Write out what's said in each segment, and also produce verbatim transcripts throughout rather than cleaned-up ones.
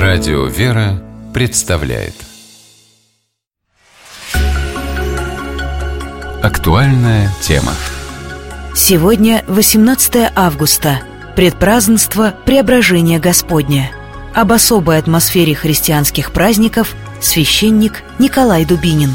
Радио «Вера» представляет актуальная тема. Сегодня восемнадцатое августа, предпразднество Преображения Господня. Об особой атмосфере христианских праздников священник Николай Дубинин.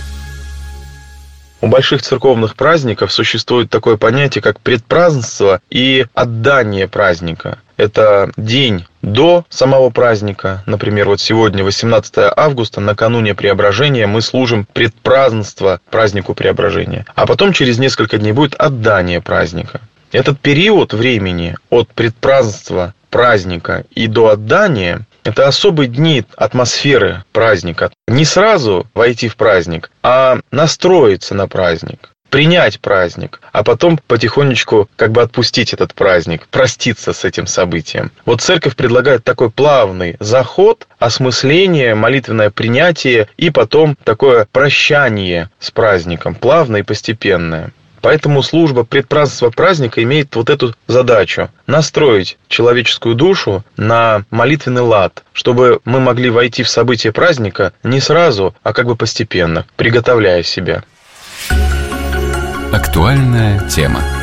У больших церковных праздников существует такое понятие, как предпразднество и отдание праздника. Это день до самого праздника. Например, вот сегодня, восемнадцатое августа, накануне Преображения, мы служим предпразднество празднику Преображения. А потом через несколько дней будет отдание праздника. Этот период времени от предпразднества праздника и до отдания – это особые дни атмосферы праздника. Не сразу войти в праздник, а настроиться на праздник, принять праздник, а потом потихонечку как бы отпустить этот праздник, проститься с этим событием. Вот церковь предлагает такой плавный заход, осмысление, молитвенное принятие и потом такое прощание с праздником, плавное и постепенное. Поэтому служба предпразднества праздника имеет вот эту задачу – настроить человеческую душу на молитвенный лад, чтобы мы могли войти в события праздника не сразу, а как бы постепенно, приготовляя себя. Актуальная тема.